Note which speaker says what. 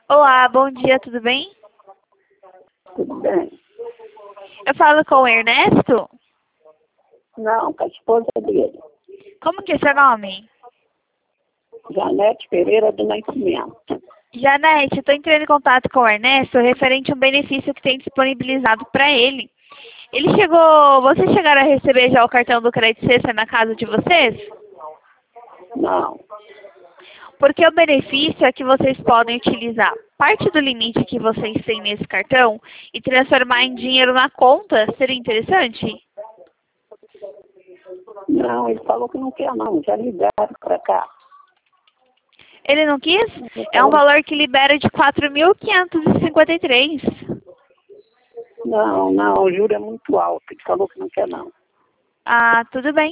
Speaker 1: Olá, bom dia, tudo bem?
Speaker 2: Tudo bem?
Speaker 1: Eu falo com o Ernesto?
Speaker 2: Não, com a esposa dele,
Speaker 1: Como que é seu nome?
Speaker 2: Janete Pereira do Nascimento.
Speaker 1: Janete, estou entrando em contato com o Ernesto referente a um benefício que tem disponibilizado para ele. Vocês chegaram a receber já o cartão do Crédito Sexta na casa de vocês?
Speaker 2: Não,
Speaker 1: Porque o benefício é que vocês podem utilizar parte do limite que vocês têm nesse cartão e transformar em dinheiro na conta. Seria interessante?
Speaker 2: não, ele falou que não quer não, já ligaram para cá.
Speaker 1: Ele não quis?
Speaker 2: Ele
Speaker 1: É um
Speaker 2: falou,
Speaker 1: valor que libera de 4.553.
Speaker 2: não, o juro é muito alto, ele falou que não quer não.
Speaker 1: Ah, tudo bem.